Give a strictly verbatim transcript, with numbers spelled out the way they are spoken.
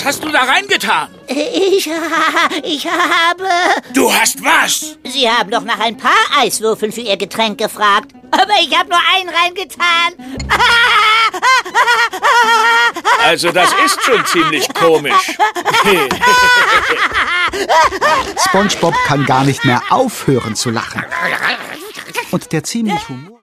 Was hast du da reingetan? Ich, ich habe... Du hast was? Sie haben doch nach ein paar Eiswürfeln für Ihr Getränk gefragt. Aber ich habe nur einen reingetan. Also das ist schon ziemlich komisch. SpongeBob kann gar nicht mehr aufhören zu lachen. Und der ziemlich humor